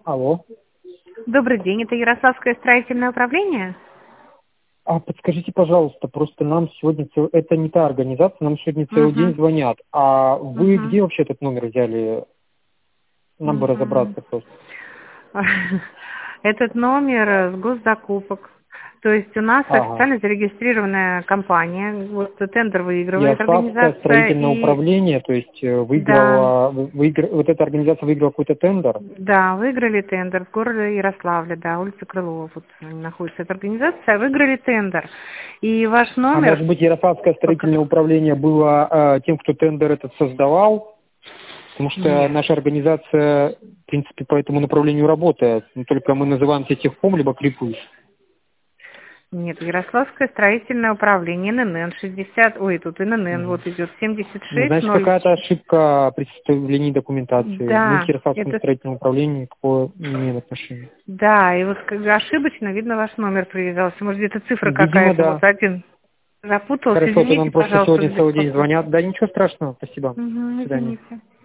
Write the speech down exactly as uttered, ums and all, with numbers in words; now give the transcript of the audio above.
Алло. Добрый день, это Ярославское строительное управление? А подскажите, пожалуйста, просто нам сегодня, цел- это не та организация, нам сегодня целый день Угу. звонят. А вы Угу. где вообще этот номер взяли? Нам бы Угу. разобраться просто. Этот номер с госзакупок. То есть у нас Ага. официально зарегистрированная компания. Вот тендер выигрывает Ярославское организация строительное и управление, то есть э, да, выиграла, вы- выигр- вот эта организация выиграла какой-то тендер. да, выиграли тендер в городе Ярославле, да, улица Крылова, вот находится эта организация, выиграли тендер. И ваш А номер может быть, Ярославское пока... строительное управление было э, тем, кто тендер этот создавал? Потому что Нет. наша организация, в принципе, по этому направлению работает. Но только мы называемся Техком, либо Крепыш. Нет, Ярославское строительное управление, эн эн эн шестьдесят, ой, тут эн эн эн Мгм. вот идет, семьдесят Ну, шесть значит, ноль. какая-то ошибка при составлении документации. Мы к Да, Ярославскому это, строительному управлению никакого не имеем отношения. да, и вот как бы ошибочно, видно, ваш номер привязался. Может, где-то цифра Видимо, какая-то, вот да. один запутался. Хорошо, то Извините, нам просто пожалуйста, сегодня за целый день беспокойство. звонят. Да, ничего страшного. Спасибо. До Угу, свидания. извините.